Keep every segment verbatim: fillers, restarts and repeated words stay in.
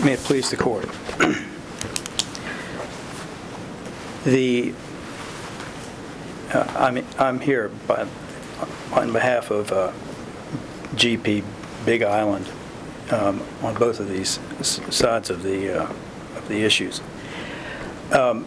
May it please the court. The uh, I'm I'm here by, on behalf of uh, G P Big Island um, on both of these s- sides of the uh, of the issues. Um,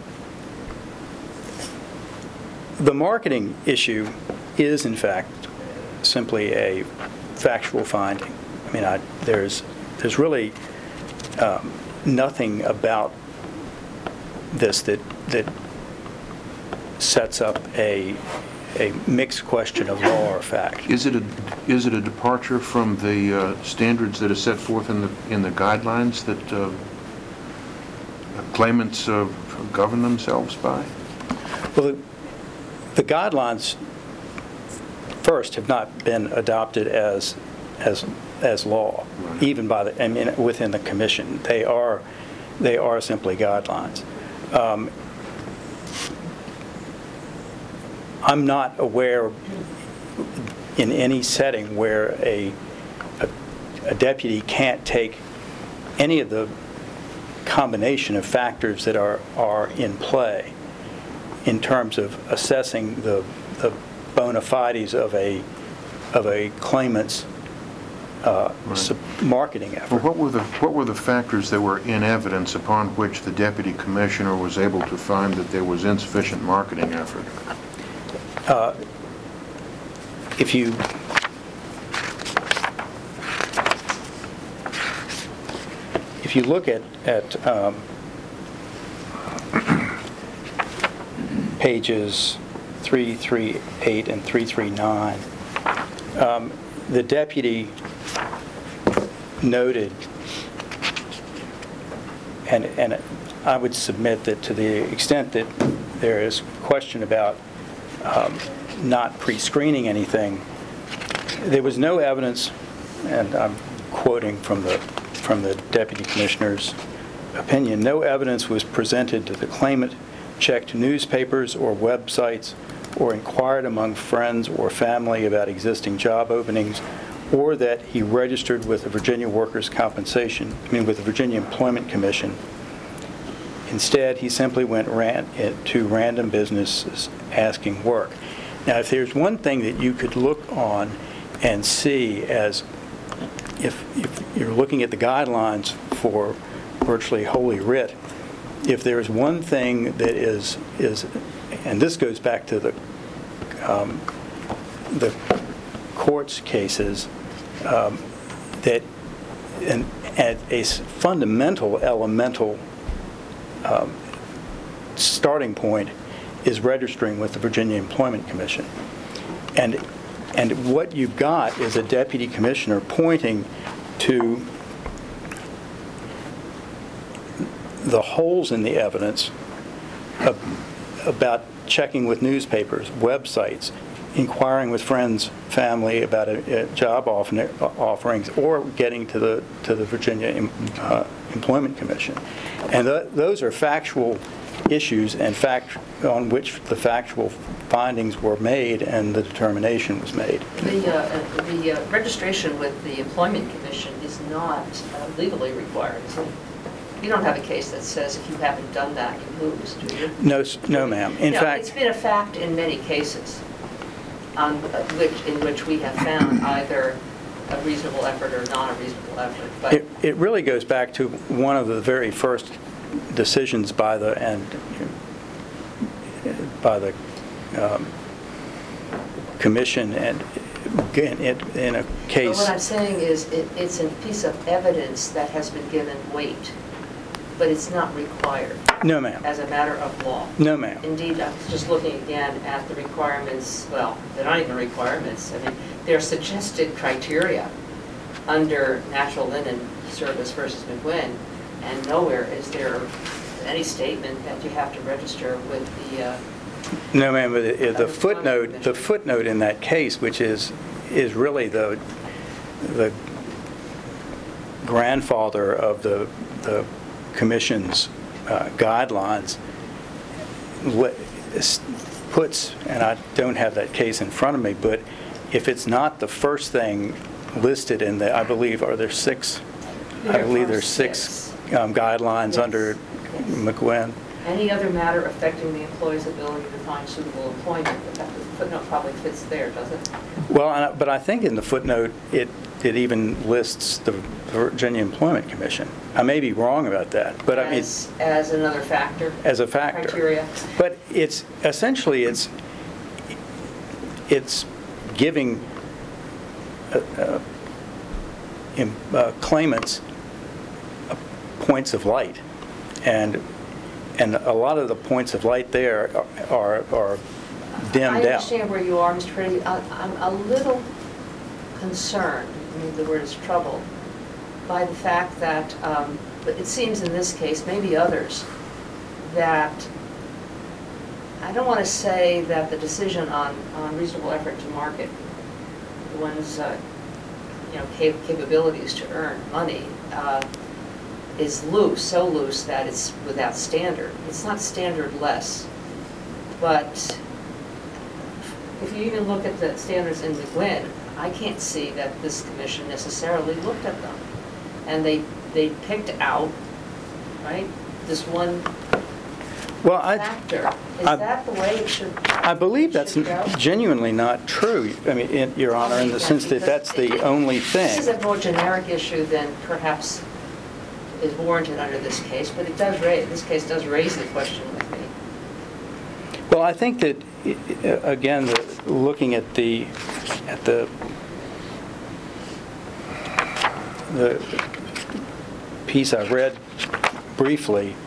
the marketing issue is, in fact, simply a factual finding. I mean, I, there's there's really um, nothing about this that that sets up a a mixed question of law or fact. Is it a is it a departure from the uh, standards that are set forth in the in the guidelines that uh, claimants uh, govern themselves by? Well, the, the guidelines first have not been adopted as as as law, Right. even by the I mean within the commission. They are they are simply guidelines. Um, I'm not aware in any setting where a, a, a deputy can't take any of the combination of factors that are, are in play in terms of assessing the, the bona fides of a, of a claimant's uh, Right. sub- marketing Well, effort. what were the what were the factors that were in evidence upon which the deputy commissioner was able to find that there was insufficient marketing effort? Uh, If you if you look at at um, pages three thirty-eight and three thirty-nine, um, the deputy noted, and and I would submit that to the extent that there is question about um, not pre-screening anything, there was no evidence, and I'm quoting from the from the deputy commissioner's opinion, no evidence was presented to the claimant, checked newspapers or websites, or inquired among friends or family about existing job openings, or that he registered with the Virginia Workers' Compensation, I mean with the Virginia Employment Commission. Instead, he simply went ran, to random businesses asking work. Now, if there's one thing that you could look on and see as, if, if you're looking at the guidelines for virtually Holy Writ, if there's one thing that is, is and this goes back to the, um, the court's cases, um, that an, at a fundamental, elemental um, starting point is registering with the Virginia Employment Commission. And and what you've got is a deputy commissioner pointing to the holes in the evidence of, about checking with newspapers, websites, inquiring with friends, family about a, a job offer, offerings, or getting to the to the Virginia uh, Employment Commission. And th- those are factual issues and fact on which the factual findings were made and the determination was made. The, uh, the uh, registration with the Employment Commission is not uh, legally required, is it? You don't have a case that says if you haven't done that, you lose, do you? No, s- no, ma'am. In No, fact, it's been a fact in many cases on which, in which we have found either a reasonable effort or not a reasonable effort. But It, it really goes back to one of the very first decisions by the and by the um, commission, and again, it, in a But case. what I'm saying is it, it's a piece of evidence that has been given weight, but it's not required No, ma'am. as a matter of law. No, ma'am. Indeed, I was just looking again at the requirements, well, they're not even requirements. I mean, they're suggested criteria under Natural Linen Service versus McGuinn, and nowhere is there any statement that you have to register with the, uh, No, ma'am, but it- it- the Of the footnote, Employment the Commission. footnote in that case, which is, is really the, the grandfather of the, the commission's uh, guidelines, li- s- puts, and I don't have that case in front of me, but if it's not the first thing listed in the, I believe, are there six? I There believe are there's six six. um, guidelines Yes. under Yes. McGuinn. Any other matter affecting the employee's ability to find suitable employment, but that footnote probably fits there, does it? Well, and I- but I think in the footnote, it, it even lists the Virginia Employment Commission. I may be wrong about that, but I mean, As, as another factor? as a factor. Criteria? But it's, essentially, it's, it's giving uh, uh, em- uh, claimants uh, points of light. And, and a lot of the points of light there are, are dimmed I out. understand where you are, Mister Pretty. I- I'm a little concerned, I mean, the word is troubled, by the fact that, um, but it seems in this case, maybe others, that, I don't want to say that the decision on, on reasonable effort to market one's, uh, you know, cap- capabilities to earn money uh, is loose, so loose that it's without standard. It's not standard-less, but if you even look at the standards in McGuinn, I can't see that this commission necessarily looked at them. And they, they picked out, right, this one Well, I, factor. Is I- that the way it should? I believe that's should go? genuinely not true, I mean, in- Your Honor, in the sense that that's the only This is thing. a more generic issue than perhaps is warranted under this case, but it does raise, this case does raise the question with me. Well, I think that, i- i- again, the- looking at the, at the, the piece I read briefly,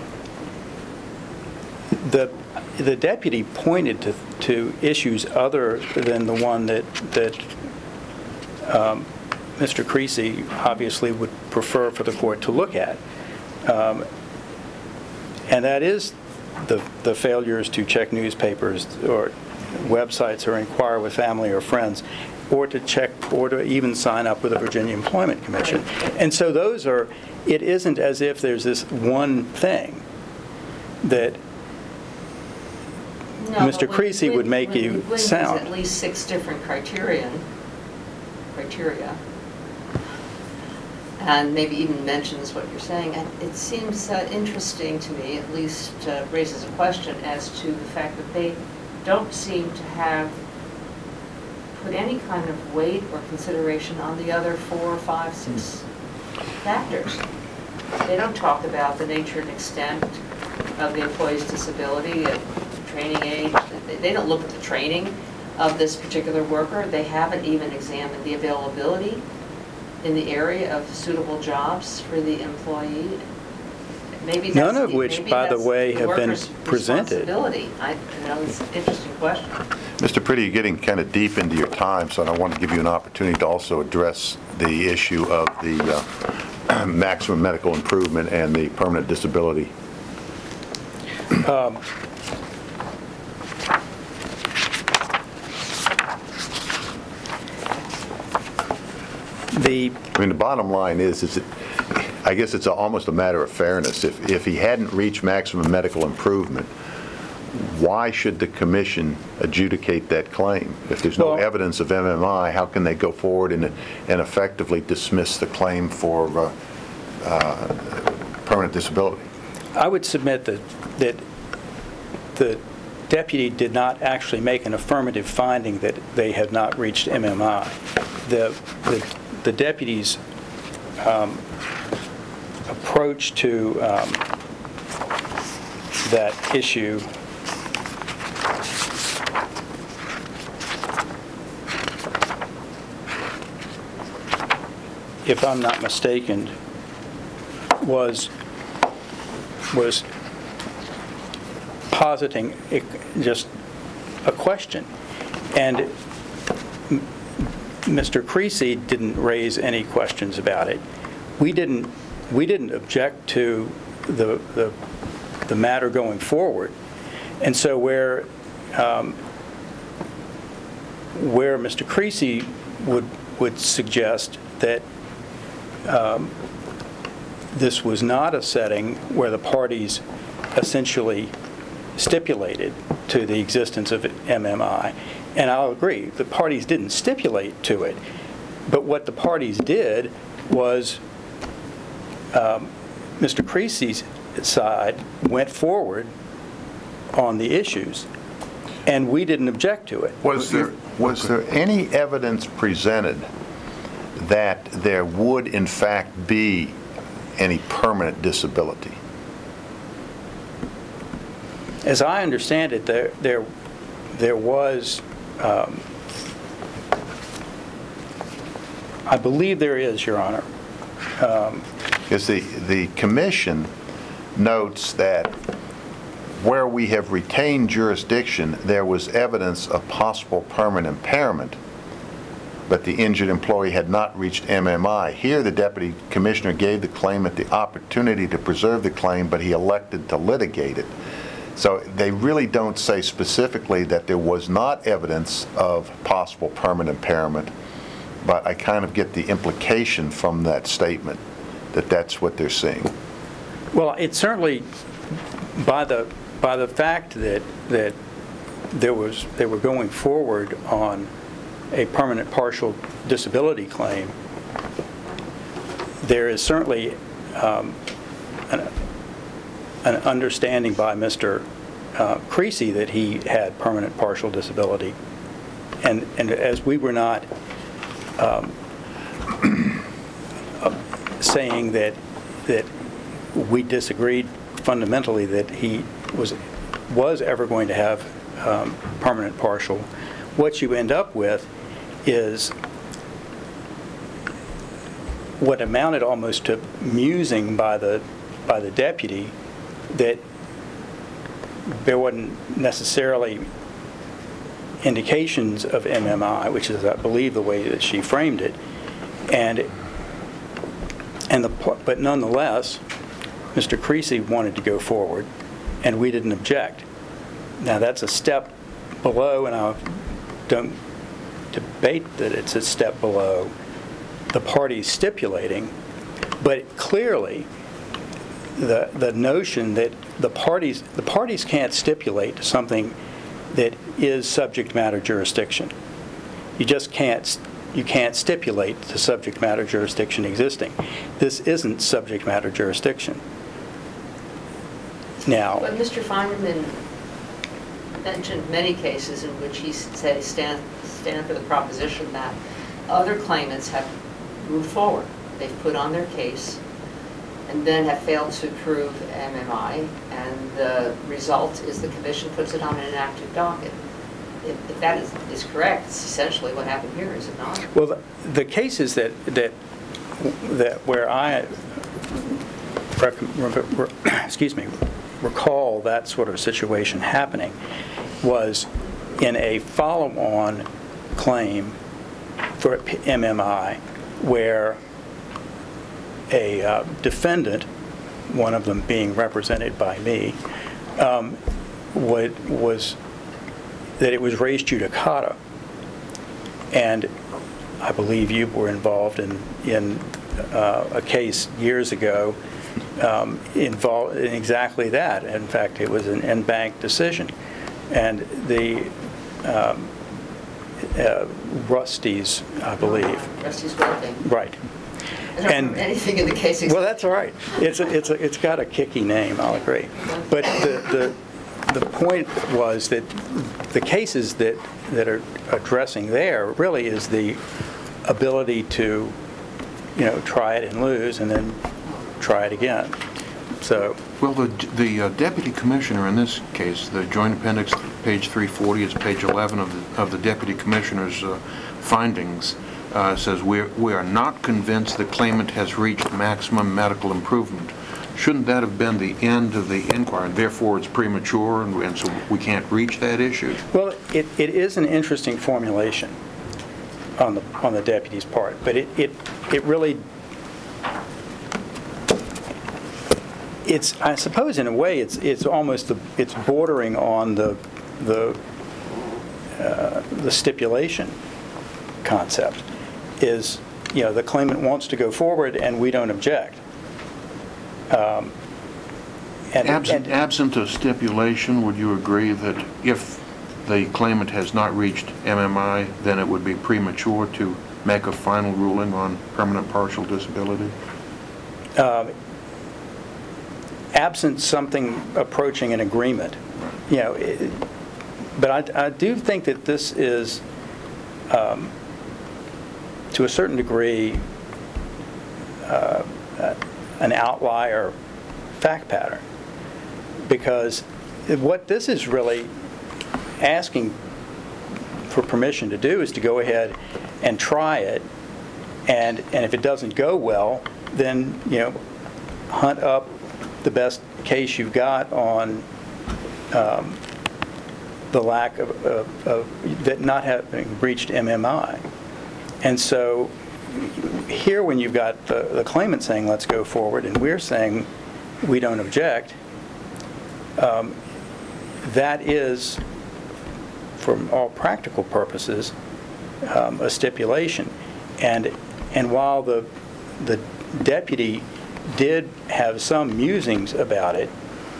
the, the deputy pointed to, to issues other than the one that, that um, Mister Creasy obviously would prefer for the court to look at. Um, And that is the, the failures to check newspapers or websites or inquire with family or friends, or to check, or to even sign up with the Virginia Employment Commission. And so those are, it isn't as if there's this one thing that No, Mister but when- Creasy would when- make when you McGuinn has sound. at least six different criterion, criteria, and maybe even mentions what you're saying. And it seems uh, interesting to me, at least uh, raises a question as to the fact that they don't seem to have put any kind of weight or consideration on the other four, five, six factors. They don't talk about the nature and extent of the employee's disability, uh, training age. They- They don't look at the training of this particular worker. They haven't even examined the availability in the area of suitable jobs for the employee. Maybe that's None of the- which, maybe by the that's way, have been worker's presented. responsibility. I, you know, it's an interesting question. Mister Pretty, you're getting kind of deep into your time, so I want to give you an opportunity to also address the issue of the uh, maximum medical improvement and the permanent disability. The, I mean, the bottom line is, is it, I guess it's a- almost a matter of fairness. If, if he hadn't reached maximum medical improvement, why should the commission adjudicate that claim? If there's no Well- evidence of M M I, how can they go forward and, and effectively dismiss the claim for uh, uh, permanent disability? I would submit that, that the deputy did not actually make an affirmative finding that they had not reached M M I. The, the, the deputy's um, approach to um, that issue if I'm not mistaken, was was positing a- just a question. And M- Mister Creasy didn't raise any questions about it. We didn't, we didn't object to the, the, the matter going forward. And so where, um, where Mister Creasy would, would suggest that um, this was not a setting where the parties essentially stipulated to the existence of M M I. And I'll agree, the parties didn't stipulate to it. But what the parties did was um, Mister Creasy's side went forward on the issues, and we didn't object to it. Was there, was there any evidence presented that there would in fact be any permanent disability? As I understand it, there there there was, um, I believe there is, Your Honor. Um, Because the, the commission notes that where we have retained jurisdiction, there was evidence of possible permanent impairment, but the injured employee had not reached M M I. Here, the deputy commissioner gave the claimant the opportunity to preserve the claim, but he elected to litigate it. So they really don't say specifically that there was not evidence of possible permanent impairment, but I kind of get the implication from that statement that that's what they're seeing. Well, it certainly, by the by the fact that that there was they were going forward on a permanent partial disability claim, there is certainly um, an, an understanding by Mister Uh, Creasy that he had permanent partial disability, and and as we were not um, saying that that we disagreed fundamentally that he was was ever going to have um, permanent partial, what you end up with is what amounted almost to musing by the by the deputy that there wasn't necessarily indications of M M I, which is, I believe, the way that she framed it, and and the but nonetheless, Mister Creasy wanted to go forward, and we didn't object. Now that's a step below, and I don't debate that it's a step below the parties stipulating, but clearly the the notion that the parties the parties can't stipulate to something that is subject matter jurisdiction. You just can't you can't stipulate to subject matter jurisdiction existing. This isn't subject matter jurisdiction. Now, But Mister Feinerman mentioned many cases in which he said stand stand for the proposition that other claimants have moved forward. They've put on their case and then have failed to prove M M I, and the result is the commission puts it on an inactive docket. If, if that is, is correct, it's essentially what happened here, is it not? well, the, the cases that that that where I rec- re- excuse me recall that sort of situation happening was in a follow-on claim for M M I where a uh, defendant, one of them being represented by me, um, what was that it was res judicata, and I believe you were involved in in uh, a case years ago um, involved in exactly that. In fact, it was an en banc decision, and the um, uh, Rusty's, I believe, Rusty's Welding. right. I don't And- remember anything in the case. Well, that's all right. It's a, it's a, it's got a kicky name, I'll agree. But the, the the point was that the cases that that are addressing there really is the ability to, you know, try it and lose and then try it again. So, Well, the the uh, deputy commissioner in this case, the joint appendix, page three forty, is page eleven of the, of the deputy commissioner's uh, findings, uh, says, we we are not convinced the claimant has reached maximum medical improvement. Shouldn't that have been the end of the inquiry, and therefore it's premature, and, and so we can't reach that issue? well, it, it is an interesting formulation on the on the deputy's part, but it it, it really, it's, I suppose in a way, it's it's almost, the, it's bordering on the the uh, the stipulation concept, is, you know, the claimant wants to go forward and we don't object. Um, and, Absent, and absent a stipulation, would you agree that if the claimant has not reached M M I, then it would be premature to make a final ruling on permanent partial disability? um, absent something approaching an agreement, you know, it- but I, I do think that this is, um, to a certain degree, uh, an outlier fact pattern, because what this is really asking for permission to do is to go ahead and try it, and and if it doesn't go well, then, you know, hunt up the best case you've got on um, the lack of, of, of that not having breached M M I. And so here, when you've got the, the claimant saying, let's go forward, and we're saying we don't object, um, that is, for all practical purposes, um, a stipulation. And and while the the deputy did have some musings about it,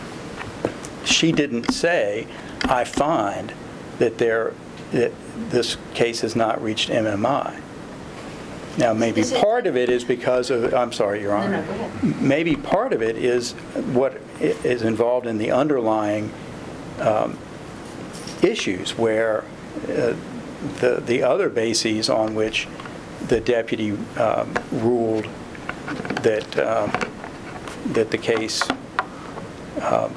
she didn't say, I find that there that this case has not reached M M I. Now, maybe Is it- part of it is because of, I'm sorry, Your No, Honor. no, go ahead. Maybe part of it is what i- is involved in the underlying um, issues where uh, the the other bases on which the deputy um, ruled that um, that the case um,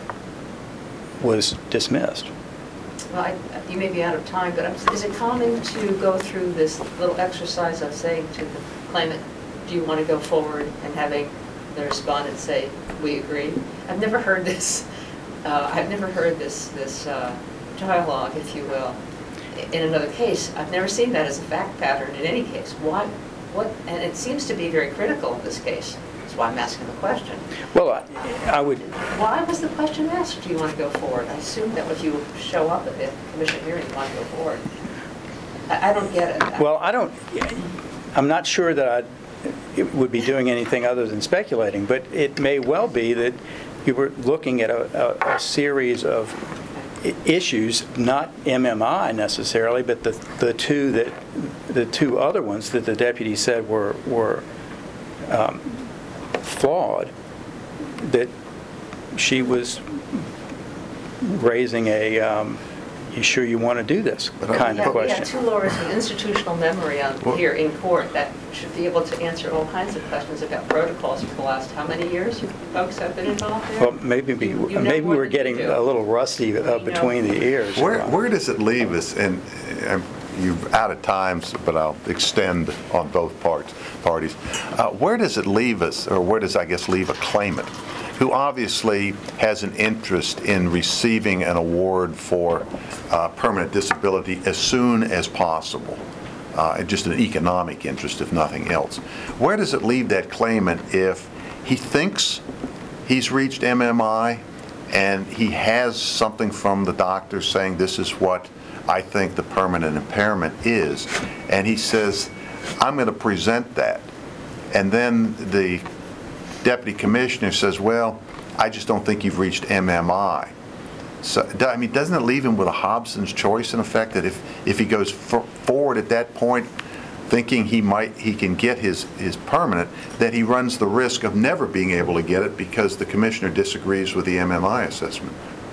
was dismissed. Well, I- you may be out of time, but I'm- is it common to go through this little exercise of saying to the claimant, do you want to go forward, and having the respondent say, we agree? I've never heard this, uh, I've never heard this, this uh, dialogue, if you will, in another case. I've never seen that as a fact pattern in any case. Why, what, and it seems to be very critical in this case. That's why I'm asking the question. Well, I, I would, Why was the question asked, do you want to go forward? I assume that if you show up at the commission hearing, you want to go forward. I, I don't get it. well, I don't, I'm not sure that I it would be doing anything other than speculating, but it may well be that you were looking at a, a, a series of i- issues, not M M I necessarily, but the, the two that, the two other ones that the deputy said were, were um, flawed, that she was raising a, um, you sure you want to do this kind Yeah, of we have question. two lawyers with institutional memory on, Well- here in court that should be able to answer all kinds of questions about protocols for the last, how many years you folks have been involved there? Well, maybe, we- You- you know maybe more we're than you getting do. a little rusty uh, We know. between the ears. Where, where does it leave us? And um, you're out of time, but I'll extend on both parts, parties. Uh, Where does it leave us, or where does, I guess, leave a claimant who obviously has an interest in receiving an award for uh, permanent disability as soon as possible? Uh, just an economic interest, if nothing else. Where does it leave that claimant if he thinks he's reached M M I and he has something from the doctor saying this is what I think the permanent impairment is, and he says, I'm going to present that, and then the deputy commissioner says, well, I just don't think you've reached M M I. So, I mean, doesn't it leave him with a Hobson's choice, in effect, that if, if he goes for, forward at that point, thinking he might, he can get his, his permanent, that he runs the risk of never being able to get it because the commissioner disagrees with the M M I assessment?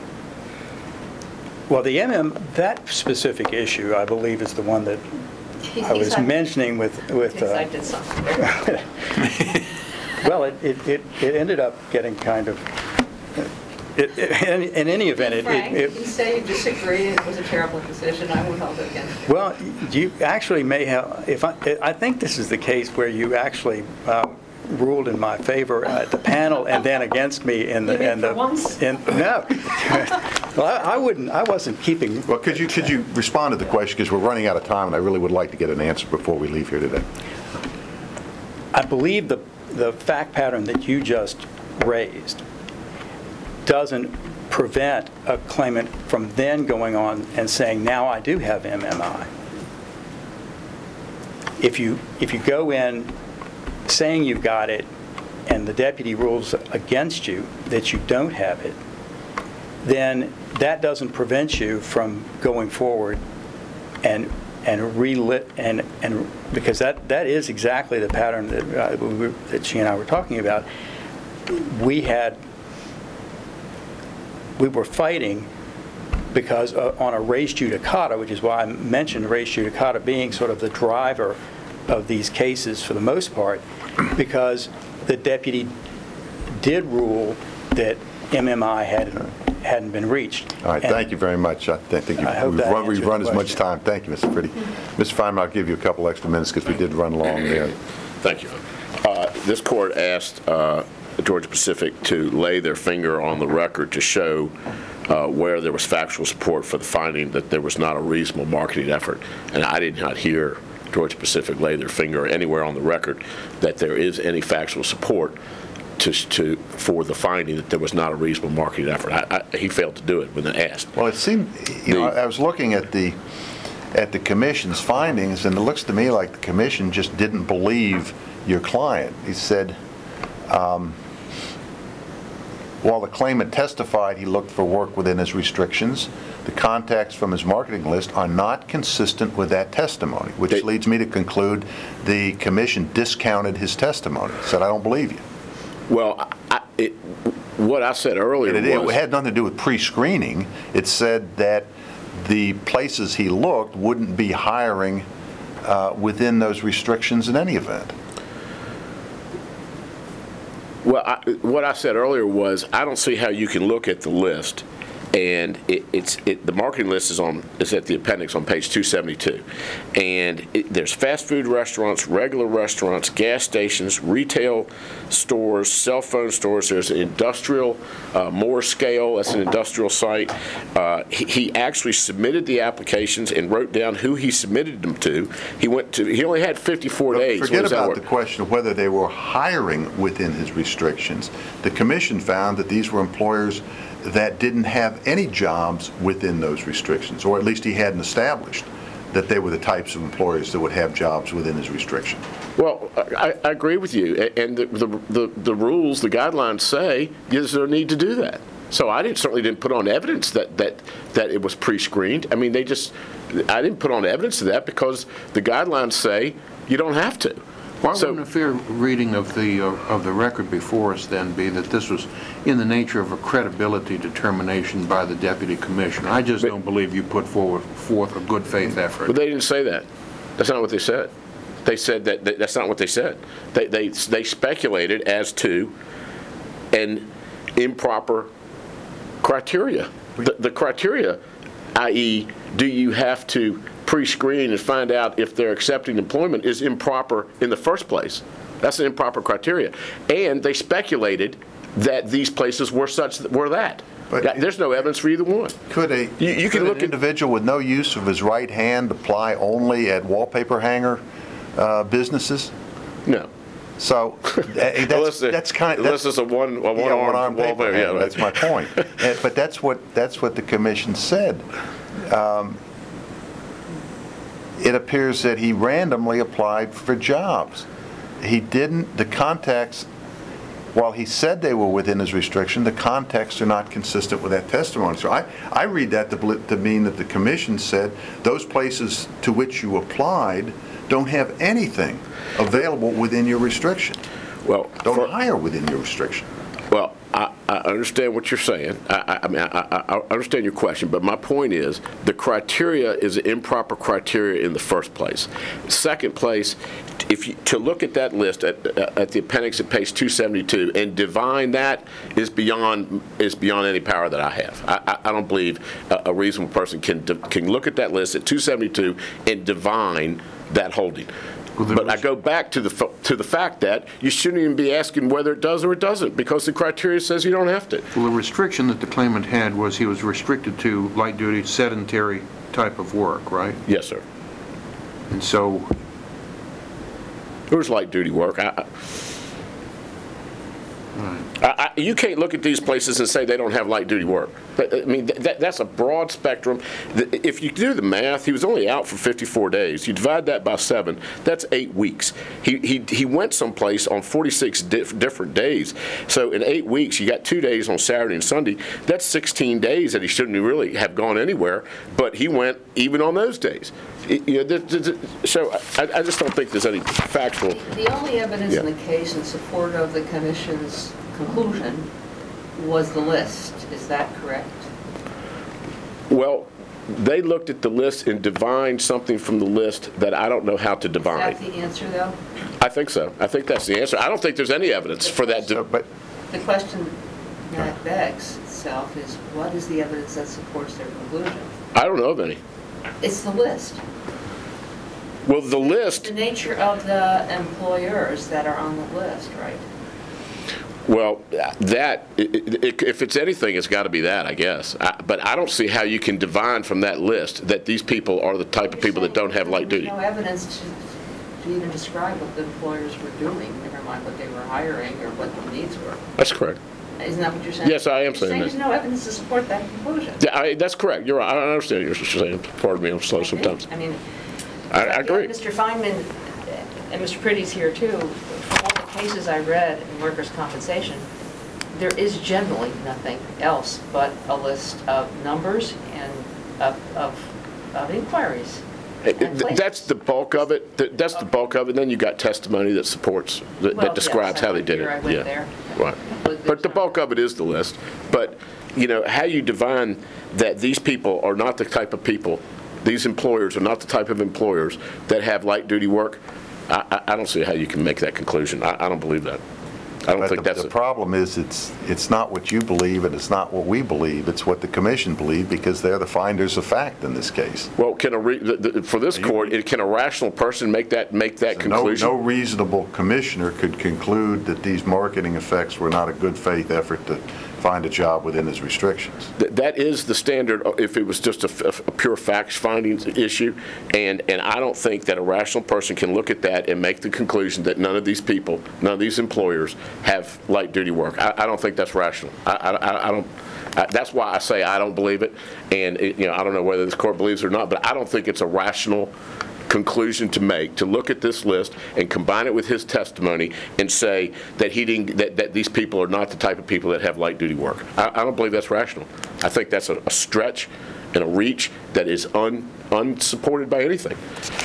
Well, the M M, that specific issue, I believe, is the one that I was Thinks mentioning with, with, Thinks I uh, did something there. well, it, it, it it ended up getting kind of, it- it- in in any event, it, Frank, it, you it- say you disagree, it was a terrible decision, I won't hold it against you. well, you actually may have, if I, I think this is the case where you actually um, ruled in my favor at the panel and then against me in the, You mean in the. for once? in- No. Well, I I wouldn't, I wasn't keeping. Well, could you, could you respond to the question, because we're running out of time, and I really would like to get an answer before we leave here today. I believe the, the fact pattern that you just raised doesn't prevent a claimant from then going on and saying, now I do have M M I. If you, if you go in saying you've got it and the deputy rules against you that you don't have it, then that doesn't prevent you from going forward and and relit and and because that that is exactly the pattern that uh, we were, that she and I were talking about. We had we were fighting because uh, on a res judicata, which is why I mentioned res judicata being sort of the driver of these cases for the most part, because the deputy did rule that M M I hadn't, hadn't been reached. All right, And thank you very much. I think think I you've- hope we've that run, we've answers run the as much question. time. Thank you, Mister Fritty. Mister Feynman, I'll give you a couple extra minutes because we did run long there. Thank you. Uh, This court asked uh, Georgia Pacific to lay their finger on the record to show uh, where there was factual support for the finding that there was not a reasonable marketing effort. And I did not hear Georgia Pacific lay their finger anywhere on the record that there is any factual support to, to, for the finding that there was not a reasonable marketing effort. I, I, he failed to do it when asked. Well, it seemed, you know, The- I was looking at the, at the commission's findings, and it looks to me like the commission just didn't believe your client. He said, um, while the claimant testified he looked for work within his restrictions, the contacts from his marketing list are not consistent with that testimony, which They- leads me to conclude the commission discounted his testimony, said, I don't believe you. Well, I, it, what I said earlier And it, it was, had nothing to do with pre-screening. It said that the places he looked wouldn't be hiring uh, within those restrictions in any event. well, I, what I said earlier was, I don't see how you can look at the list, and it, it's it, the marketing list is on is at the appendix on page two seventy-two, and it, there's fast food restaurants, regular restaurants, gas stations, retail stores, cell phone stores. There's an industrial, uh, Moore Scale. That's an industrial site. Uh, he, he actually submitted the applications and wrote down who he submitted them to. He went to. He only had fifty-four days. What Forget does that about work? the question of whether they were hiring within his restrictions. The commission found that these were employers that didn't have any jobs within those restrictions, or at least he hadn't established that they were the types of employers that would have jobs within his restriction. Well, I, I agree with you, A- and the, the, the, the rules, the guidelines say there's no need to do that. So I didn't, certainly didn't put on evidence that, that, that it was pre-screened. I mean, they just, I didn't put on evidence of that because the guidelines say you don't have to. Why So- wouldn't a fair reading of the, uh, of the record before us then be that this was in the nature of a credibility determination by the deputy commissioner? I just But- don't believe you put forward, forth a good faith effort. But they didn't say that. That's not what they said. They said that, that that's not what they said. They, they, they speculated as to an improper criteria. The, the criteria, that is, do you have to pre-screen and find out if they're accepting employment, is improper in the first place. That's an improper criteria. And they speculated that these places were such, were that. But- That- There's no evidence for either one. Could a, You- you can could look an at- individual with no use of his right hand apply only at wallpaper hanger uh, businesses? No. So uh, Unless that's, it- that's kind of, Unless that's, it's a one, a yeah, one-arm one-arm paper wallpaper, yeah, hanger, right. that's my point. Uh, But that's what, that's what the commission said. Um, It appears that he randomly applied for jobs. He didn't, the contacts, while he said they were within his restriction, the contacts are not consistent with that testimony. So I, I read that to bel- to mean that the commission said those places to which you applied don't have anything available within your restriction. Well, Don't for- hire within your restriction. Well, I, I understand what you're saying. I, I, I mean, I, I, I understand your question, but my point is, the criteria is an improper criteria in the first place. Second place, if you, to look at that list at, at the appendix at page two seventy-two and divine that is beyond, is beyond any power that I have. I, I, I don't believe a, a reasonable person can, di- can look at that list at two seventy-two and divine that holding. Well, there But I was- go back to the, f- to the fact that you shouldn't even be asking whether it does or it doesn't, because the criteria says you don't have to. Well, the restriction that the claimant had was he was restricted to light-duty sedentary type of work, right? Yes, sir. And so, It was light-duty work. I, I- I, I, you can't look at these places and say they don't have light-duty work. But, I mean, that, that's a broad spectrum. The- If you do the math, he was only out for fifty-four days. You divide that by seven, that's eight weeks. He, he, he went someplace on forty-six diff, different days. So in eight weeks, you got two days on Saturday and Sunday. That's sixteen days that he shouldn't really have gone anywhere, but he went even on those days. It- you know, th- th- th- so I, I just don't think there's any factual. The only evidence in Yeah. the case in support of the commission's conclusion was the list. Is that correct? Well, they looked at the list and divined something from the list that I don't know how to Is divine. that the answer, though? I think so. I think that's the answer. I don't think there's any evidence for that. So, di- But The question that begs itself is, what is the evidence that supports their conclusion? I don't know of any. It's the list. Well, the list, The nature of the employers that are on the list, right? well, that, i- i- if it's anything, it's got to be that, I guess. I- But I don't see how you can divine from that list that these people are the type of people that don't have light duty. There's no evidence to, to even describe what the employers were doing, never mind what they were hiring or what the needs were. That's correct. Isn't that what you're saying? Yes, I am You're saying that. There's no evidence to support that conclusion. Yeah, I, that's correct. You're right. I understand what you're saying. Pardon me, I'm slow sometimes. I mean. I, I agree. Mister Feynman, and Mister Pretty's here too, from all the cases I read in workers' compensation, there is generally nothing else but a list of numbers and of, of, of inquiries. and Th- places. That's the bulk of it. Th- That's the bulk of it. Then you got testimony that supports, that- Well, that describes yes, I how they went did it. there, I went Yeah. there. Right. But But the there's bulk not- of it is the list. But, you know, how you divine that these people are not the type of people, these employers are not the type of employers that have light-duty work, I, I, I don't see how you can make that conclusion. I, I don't believe that. I don't But think the- that's, the a- problem is, it's, it's not what you believe, and it's not what we believe, it's what the commission believe, because they're the finders of fact in this case. well, can a, re- the- the- for this court, it- can a rational person make that, make that No, conclusion? no reasonable commissioner could conclude that these marketing effects were not a good faith effort to find a job within his restrictions. Th- That is the standard if it was just a f- a pure facts findings issue, and, and I don't think that a rational person can look at that and make the conclusion that none of these people, none of these employers have light-duty work. I, I don't think that's rational. I, I, I don't, I- that's why I say I don't believe it, and, it- you know, I don't know whether this court believes it or not, but I don't think it's a rational conclusion to make, to look at this list and combine it with his testimony and say that he didn't, that, that these people are not the type of people that have light-duty work. I, I don't believe that's rational. I think that's a, a stretch and a reach that is un, unsupported by anything.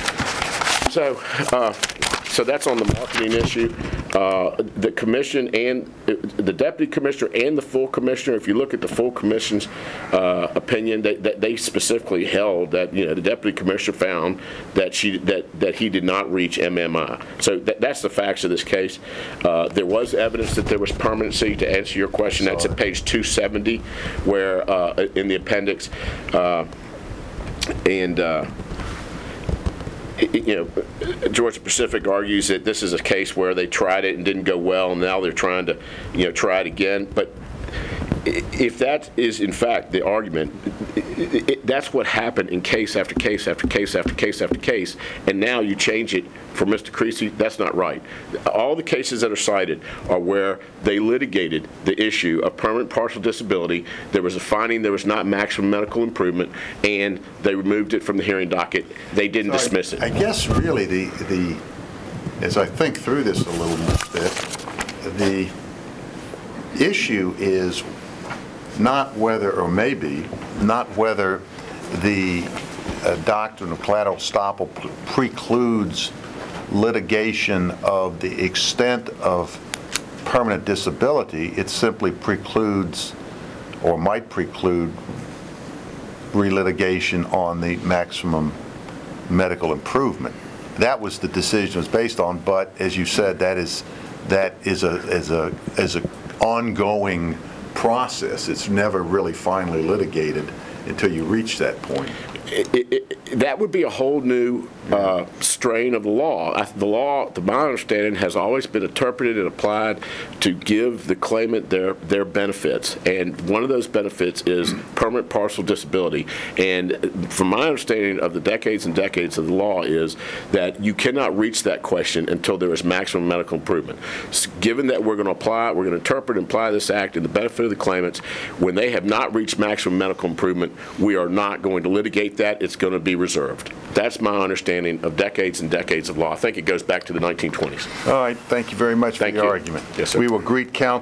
So, uh, so that's on the marketing issue. Uh, The commission and, uh, the deputy commissioner and the full commissioner, if you look at the full commission's uh, opinion, they- that they specifically held that, you know, the deputy commissioner found that she, that, that he did not reach M M I. So that, that's the facts of this case. Uh, There was evidence that there was permanency, to answer your question. That's at page two seventy, where, uh, in the appendix, uh, and, uh, you know, Georgia Pacific argues that this is a case where they tried it and didn't go well, and now they're trying to, you know, try it again. But i- if that is in fact the argument, i- i- i- that's what happened in case after case after case after case after case, and now you change it for Mister Creasy. That's not right. All the cases that are cited are where they litigated the issue of permanent partial disability. There was a finding there was not maximum medical improvement, and they removed it from the hearing docket. They didn't dismiss I it. guess really the, the, as I think through this a little bit, the issue is not whether, or maybe, not whether the uh, doctrine of collateral estoppel precludes litigation of the extent of permanent disability. It simply precludes, or might preclude, relitigation on the maximum medical improvement. That was the decision it was based on, but as you said, that is, that is a, is a, is a ongoing process. It's never really finally litigated until you reach that point. It- it- it- That would be a whole new uh, strain of the law. I- The law, to my understanding, has always been interpreted and applied to give the claimant their, their benefits. And one of those benefits is permanent partial disability. And from my understanding of the decades and decades of the law is that you cannot reach that question until there is maximum medical improvement. S- Given that we're going to apply, we're going to interpret and apply this act in the benefit of the claimants, when they have not reached maximum medical improvement, we are not going to litigate that. It's going to be reserved. That's my understanding of decades and decades of law. I think it goes back to the nineteen twenties. All right, thank you very much for Thank your you. argument. Yes, sir. We will greet counsel